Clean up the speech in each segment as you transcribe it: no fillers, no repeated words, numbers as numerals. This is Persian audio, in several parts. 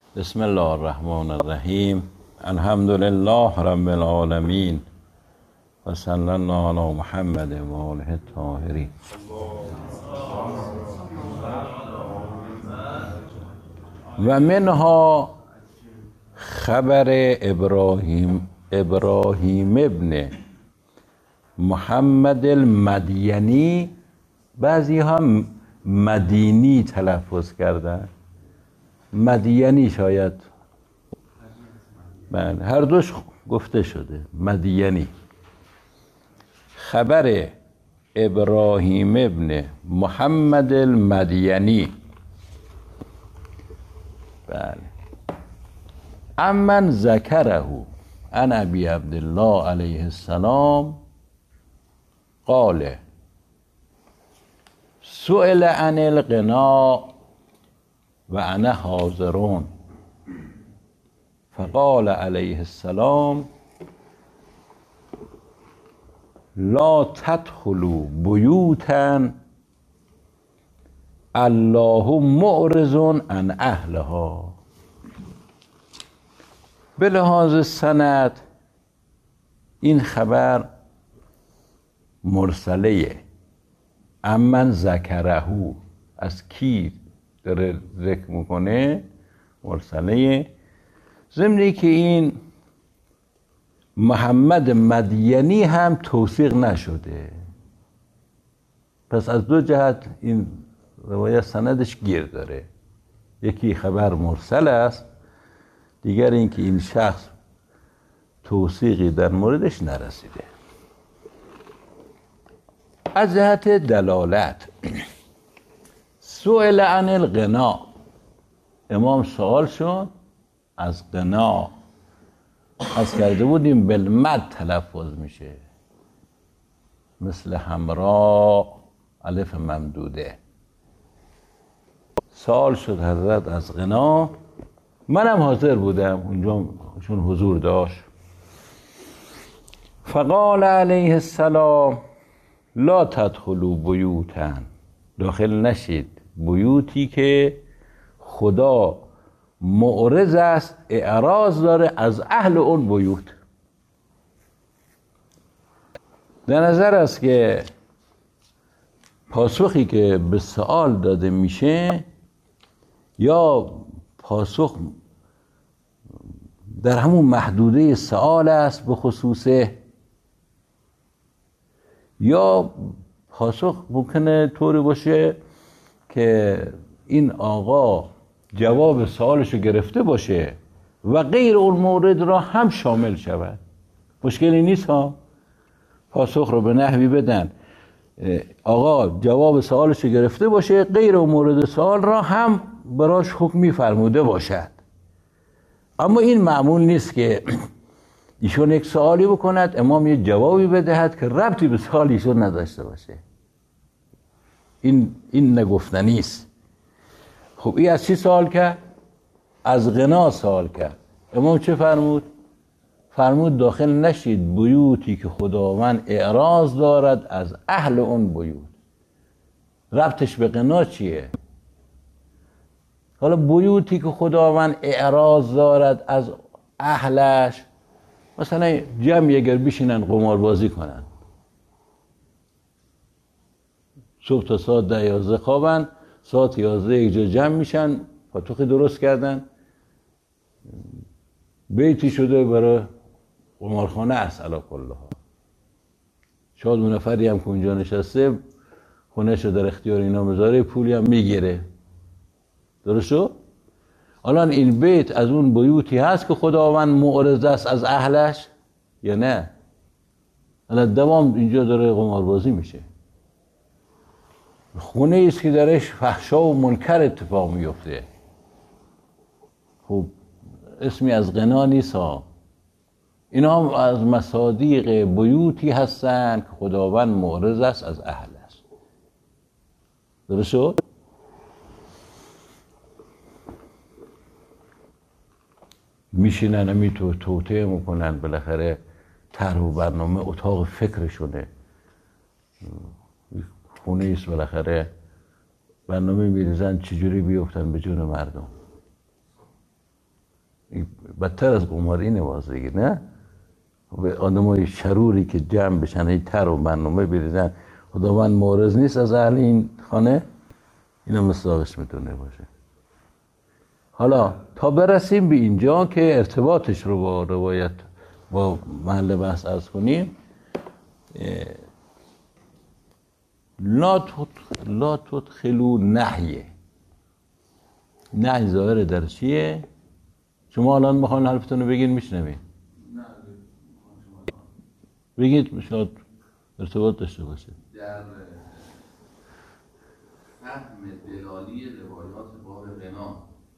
بسم الله الرحمن الرحیم. الحمد لله رب العالمین و صلی الله علی محمد و آله الطاهرین. و منها خبر ابراهیم ابن محمد المدینی، بعضی ها مدینی تلفظ کردن، مدینی شاید، بله هر دوش گفته شده مدینی. خبر ابراهیم ابن محمد المدینی، بله، امن ذکره عن ابی عبدالله علیه السلام قال سئل عن الغنا و انا حاضرون فقال علیه السلام لا تدخلوا بیوتا الله معرض عن اهلها. به لحاظ سند این خبر مرسله، امن ذکره از کی داره ذکر میکنه؟ مرسله. ضمنی که این محمد مدینی هم توثیق نشده، پس از دو جهت این روایت سندش گیر داره. یکی خبر مرسل است، دیگر این که این شخص توثیقی در موردش نرسیده. از جهت دلالت، سئل عن الغنا، امام سوال شد از غنا، از کرده بودیم بالمد تلفظ میشه، مثل همرا الف ممدوده. سوال شد حضرت از غنا، منم حاضر بودم اونجا چون حضور داشت. فقال علیه السلام لا تدخلوا بیوتا، داخل نشید بیوتی که خدا معرض است، اعراض داره از اهل اون بیوت. در نظر است که پاسخی که به سوال داده میشه یا پاسخ در همون محدوده سوال است به خصوصه، یا پاسخ ممکنه طوری باشه که این آقا جواب سوالشو گرفته باشه و غیر اون مورد را هم شامل شود. مشکلی نیست ها، پاسخ رو به نحوی بدن آقا جواب سوالشو گرفته باشه، غیر اون مورد سوال را هم براش حکمی فرموده باشد. اما این معمول نیست که ایشون یک سوالی بکند امام یه جوابی بدهد که ربطی به سوال ایشون نداشته باشه. این نگفتنی است. خب این از چی سوال کرد؟ از غنا سوال کرد. امام چه فرمود؟ فرمود داخل نشید بیوتی که خداوند اعراض دارد از اهل اون بیوت. ربطش به غنا چیه؟ حالا بیوتی که خداوند اعراض دارد از اهلش، مثلا جمعی اگر بشینن قمار بازی کنن، صبح تا ساعت 10-11 خوابن، ساعت 11 یک جا جمع میشن، پاتوخی درست کردن، بیتی شده برای قمارخانه است علی کلها. شاید اون نفری هم که اونجا نشسته خونه‌شو در اختیار اینا بذاره، پولی هم میگیره. درست شد؟ الان این بیت از اون بیوتی هست که خداوند معرض است از اهلش یا نه؟ الان دوام اینجا داره قماربازی میشه، خونه است که درش فحشا و منکر اتفاق میفته. خب اسمی از غنا نیست ها. اینا هم از مصادیق بیوتی هستن که خداوند معرض است از اهلش. درست شد؟ میشینن همی توطئه میکنن، بالاخره طرح و برنامه اتاق فکرشونه، خونه ایست، بالاخره برنامه میریزن چجوری بیفتن به جون مردم. بدتر از قمار اینه بازی، نه؟ به آدمای شروری که جمع بشن هی تر و برنامه بریزن، خداوند معرض نیست از اهل این خانه؟ اینا مصداقش میتونه باشه. حالا تا برسیم به اینجا که ارتباطش رو با روایت با محل بحث عرض کنیم، لا تدخلوا نهیه. نهی ظاهر در چیه؟ شما الان میخوان حرفتون رو بگین میشنوین، بگید شاید ارتباط داشته باشه. در فهم دلالی روایات باب غنا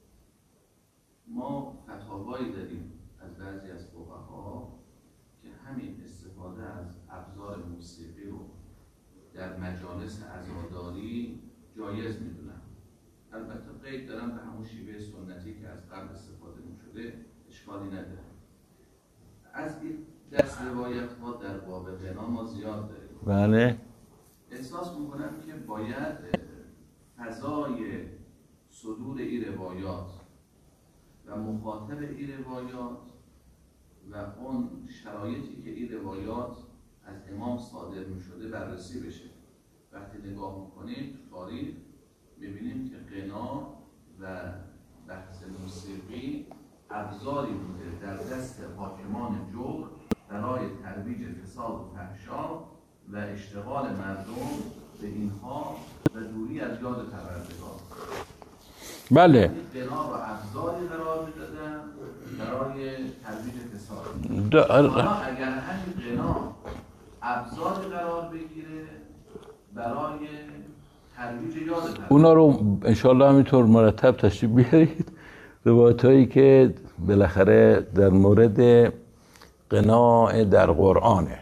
ما فتاوایی داریم از بعضی از فقها که همین استفاده از ابزار موسیقی رو در مجالس عزاداری جایز میدونن. البته قید دارن به همون شیوه سنتی که از قبل استفاده میشده، اشکالی نداره. از این دست روایت ها در باب غنا ما زیاد داریم. بله. احساس میکنم که باید فضای صدور این روایات و مخاطب این روایات و اون شرایطی که این روایات از امام صادر میشده بررسی بشه. وقتی نگاه میکنیم تو تاریخ میبینیم که غنا و بحث موسیقی ابزاری بوده در دست حاکمان جور برای ترویج فساد و فحشا و اشتغال مردم به اینها و دوری از یاد پروردگار. بله. غنا رو ابزاری قرار میدادن برای ترویج فساد. حالا اگر همین غنا ابزاری قرار بگیره برای ترویج یاد پروردگار، اونا رو انشاءالله همینطور مرتب تشریح بیارید. روایتایی که بالاخره در مورد غنا در قرآنه،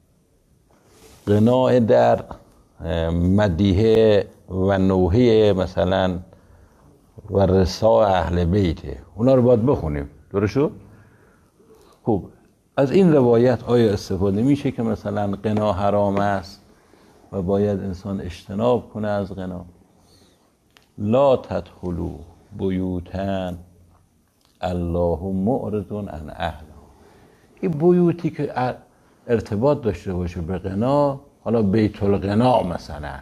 غنا در مدیحه و نوحه مثلا و رسا اهل بیته، اونا رو باید بخونیم. درست شد؟ خوب، از این روایت آیا استفاده میشه که مثلا غنا حرام است و باید انسان اجتناب کنه از غنا؟ لا تدخلوا بیوتا الله معرض عن اهل. این بیوتی که ارتباط داشته باشه به غنا، حالا بیت الغنا مثلا،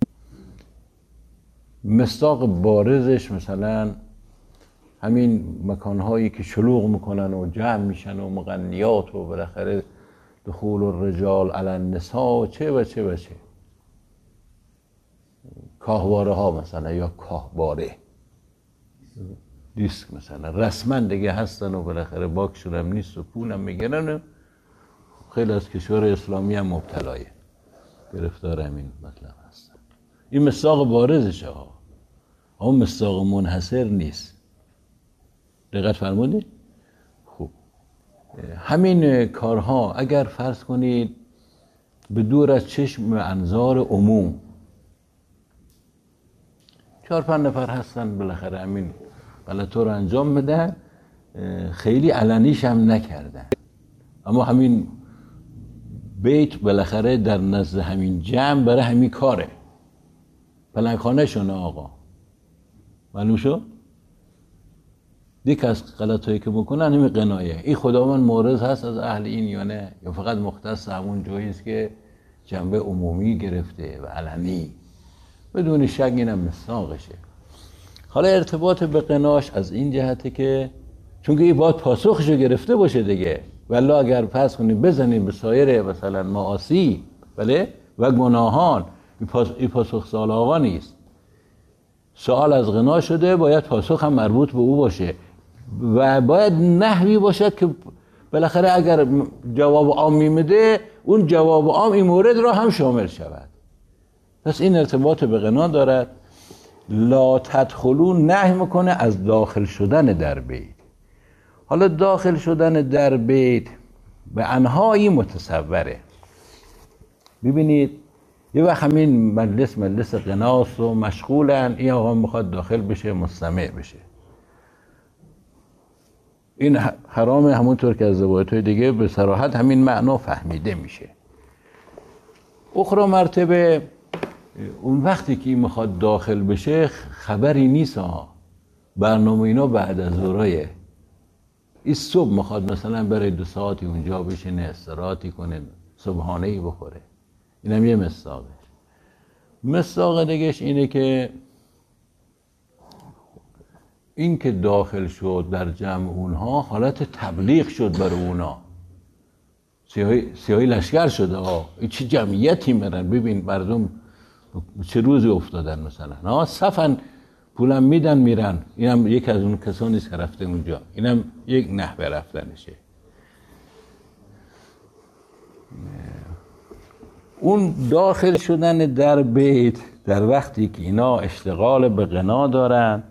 مصداق بارزش مثلا همین مکانهایی که شلوغ میکنن و جمع میشن و مغنیات و بالاخره دخول الرجال علی النساء و چه و چه و چه، کاهواره ها مثلا یا کاهواره دیسک مثلا رسما دیگه هستن و بالاخره باکشون هم نیست و پولم میگیرن و خیلی از کشور اسلامی هم مبتلایه، گرفتار همین مطلب هستن. این مصداق بارزشه ها، اون مصداق منحصر نیست. دقت فرمودید؟ خوب، همین کارها اگر فرض کنید به دور از چشم انظار عموم 4-5 نفر هستن بالاخره همین غلطا رو انجام بدن، خیلی علنیش هم نکردن، اما همین بیت بالاخره در نزد همین جمع برای همین کاره، پلنگخانه شونه آقا، معلوم شد؟ دیگه از غلطایی که بکنن همین قنایه. این خداوند معرض هست از اهل این یا نه، یا فقط مختص همون جاییست که جنبه عمومی گرفته و علنی، بدون شک اینم مصداقشه. حالا ارتباط به قناش از این جهته که چون که این باید پاسخشو گرفته باشه دیگه، والله اگر فرض کنیم بزنیم به سایر مثلا معاصی بله و گناهان، این پاسخ سوال آقا نیست، سوال از غنا شده، باید پاسخ هم مربوط به او باشه و باید نحوی باشد که بالاخره اگر جواب عام میده اون جواب عام این مورد را هم شامل شود. پس این ارتباط به غنا دارد. لا تدخلوا نهی میکنه از داخل شدن در بیت. حالا داخل شدن در بیت به انهایی متصوره. ببینید یه وقت همین مجلس غناست و مشغولن، این آقا میخواد داخل بشه مستمع بشه، این حرام، همونطور که از روایت‌های دیگه به صراحت همین معنا فهمیده میشه. اخرى مرتبه اون وقتی که این میخواد داخل بشه خبری نیست ها، برنامه اینا بعد از ظهرایه، این صبح میخواد مثلا برای 2 ساعتی اونجا بشینه استراحتی کنه صبحانه‌ای بخوره. اینم یه مصداقش. مصداق دیگه‌اش اینه که این که داخل شد در جمع اونها حالت تبلیغ شد برای اونا. سیاهی لشکر شده این چه جمعیتی میرن، ببین مردم چه روزی افتادن مثلا صفن پولم میدن میرن. اینم یک از اون کسانی که رفته اونجا، اینم یک نحوه رفتنشه. اون داخل شدن در بیت در وقتی که اینا اشتغال به غنا دارن،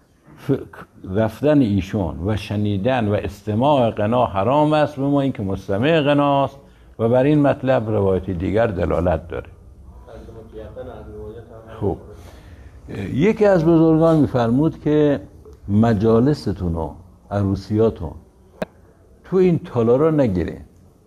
رفتن ایشون و شنیدن و استماع غنا حرام است به ما این که مستمع غناست و بر این مطلب روایت دیگر دلالت داره. خب یکی از بزرگان میفرمود که مجالستون و عروسیاتون تو این تالارا نگیره.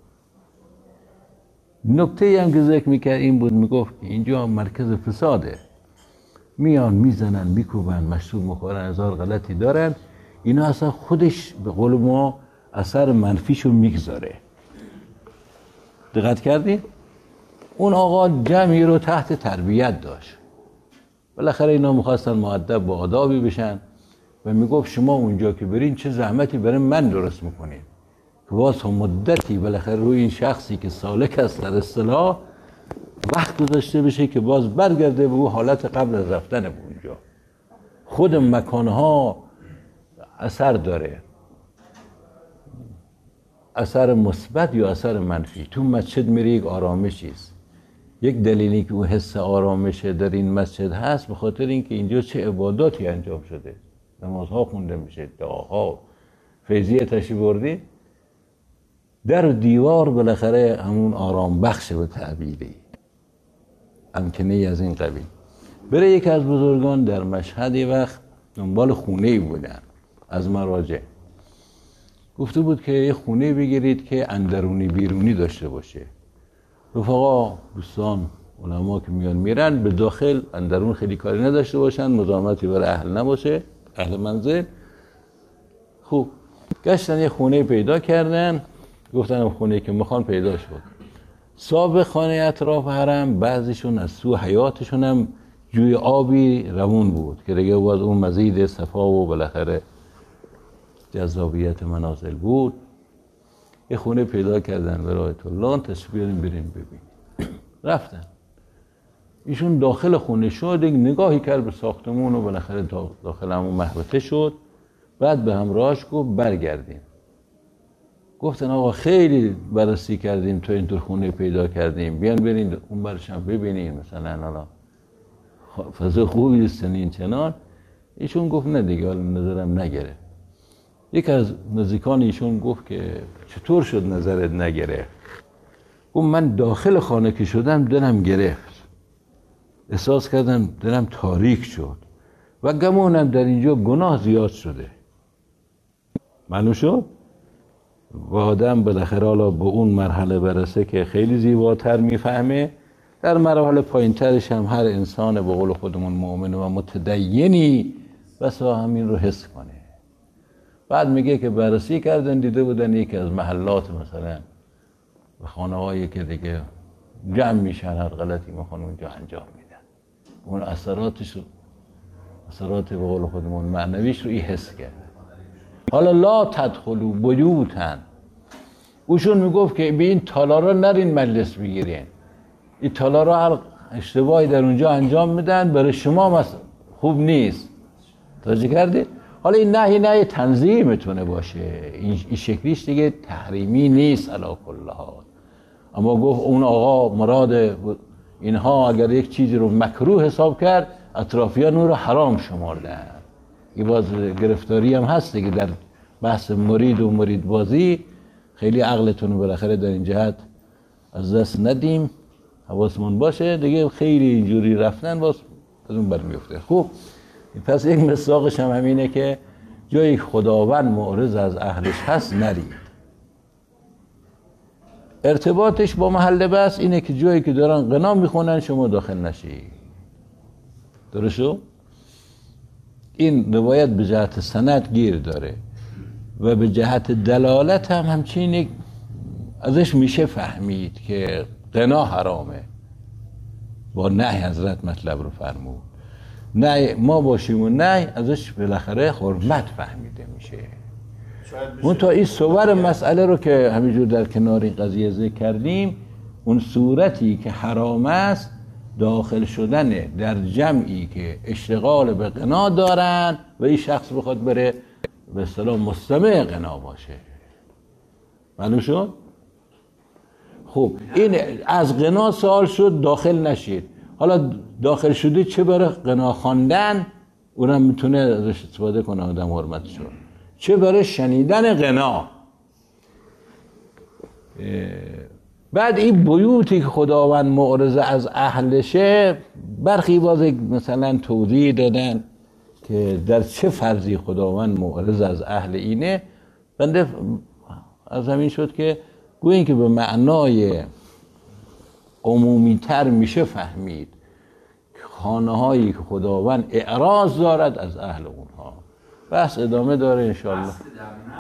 نکته هم که ذکر میکرد این بود، میگفت که اینجا مرکز فساده، میان میزنن میکوبن مشروب میخورن هزار غلطی دارن، اینا اصلا خودش به قول ما اثر منفیشو میگذاره. دقت کردین؟ اون آقا جمعی رو تحت تربیت داشت، بالاخره اینا میخواستن مؤدب با آدابی بشن و میگفت شما اونجا که برین چه زحمتی برای من درست میکنین که باز مدتی بالاخره روی این شخصی که سالک است در اصطلاح وقت گذاشته بشه که باز برگرده به اون حالت قبل از رفتن به اونجا. خود مکانها اثر داره، اثر مثبت یا اثر منفی. تو مسجد میری یک آرامشی است. یک دلیلی که اون حس آرامش در این مسجد هست به خاطر اینکه اینجا چه عباداتی انجام شده، نمازها خونده میشه، دعاها، فیضیه تشریف بردی، در و دیوار بالاخره همون آرام بخشه به تعبیری امکنه از این قبیل. برای یک از بزرگان در مشهد یه وقت دنبال خونه‌ای بودن از مراجع، گفته بود که یه خونه بگیرید که اندرونی بیرونی داشته باشه. رفقا دوستان علما که میان میرن به داخل، اندرون خیلی کاری نداشته باشن، مزاحمتی برای اهل نباشه، اهل منزل. خوب گشتن یه خونه پیدا کردن، گفتن خونه که میخوان پیدا شد. صاحب خانه اطراف حرم بعضیشون از سو حیاتشون هم جوی آبی روون بود که دیگه باز اون مزید صفا و بالاخره جذابیت منازل بود. یه خونه پیدا کردن به راه طولان، تشریف بریم ببینیم. رفتن ایشون داخل خونه شد، نگاهی کرد به ساختمون و بالاخره داخل همون محوطه شد. بعد به همراهش گفت برگردیم. گفتن آقا خیلی بررسی کردیم تو اینطور خونه پیدا کردیم، بیان برین اون برش هم ببینیم مثلا حالا فضا خوبی است این چنان. ایشون گفت نه دیگه حالا نظرم نگرفت. یک از نزدیکان ایشون گفت که چطور شد نظرت نگرفت؟ گفت من داخل خانه که شدم دلم گرفت، احساس کردم دلم تاریک شد و گمونم در اینجا گناه زیاد شده. معلوم شد و آدم بالاخره حالا به اون مرحله برسه که خیلی زیباتر میفهمه. در مراحل پایینترش هم هر انسان به قول خودمون مؤمن و متدینی بسا همین رو حس کنه. بعد میگه که بررسی کردن دیده بودن یکی از محلات مثلا و خانه هایی که دیگه جمع میشن هر غلطی میخوان اونجا انجام میدن، اون اثراتش رو، اثرات به قول خودمون معنویش رو ای حس کرد. حالا لا تدخلوا بیوتا، اوشون میگفت که به این تالارا نرین مجلس بگیرین، این تالارا هر اشتباهی در اونجا انجام میدن برای شما خوب نیست. توجه کردید؟ حالا این نهی تنظیمی میتونه باشه، این شکلیش دیگه تحریمی نیست علی کل حال. اما گفت اون آقا مراد اینها اگر یک چیزی رو مکروه حساب کرد، اطرافیان اون رو حرام شمردن. این باز گرفتاری هم هست دیگه در بحث مرید و مرید بازی. خیلی عقلتون رو بالاخره در این جهت از دست ندیم، حواسمون باشه دیگه. خیلی اینجوری رفتن باز از اون برمیفته. خوب پس یک مصداقش هم همینه که جایی خداوند معرض از اهلش هست نرید. ارتباطش با محل بحث اینه که جایی که دارن غنا میخونن شما داخل نشی. درستو؟ این روایت به جهت سند گیر داره و به جهت دلالت هم همچین ازش میشه فهمید که غنا حرامه. با نهی حضرت مطلب رو فرمود، نه ما باشیم و نه ازش بالاخره حرمت فهمیده میشه. اون تا این صور مسئله رو که همینجور در کنار این قضیه ذکر کردیم، اون صورتی که حرام است داخل شدن در جمعی که اشتغال به غنا دارن و این شخص بخواد بره به اصطلاح مستمع غنا باشه. معلوم شد؟ خب این از غنا سوال شد، داخل نشید. حالا داخل شده چه برای غنا خواندن، اونم میتونه ازش استفاده کنه آدم حرمتش رو، چه برای شنیدن غنا. بعد این بیوتی که خداوند معرض از اهلشه، برخی باز مثلا توضیح دادن که در چه فرضی خداوند معرض از اهل اینه. بنده از همین شد که گوییم که به معنای عمومی تر میشه فهمید خانه هایی که خداوند اعراض دارد از اهل اونها. بس ادامه داره انشاءالله.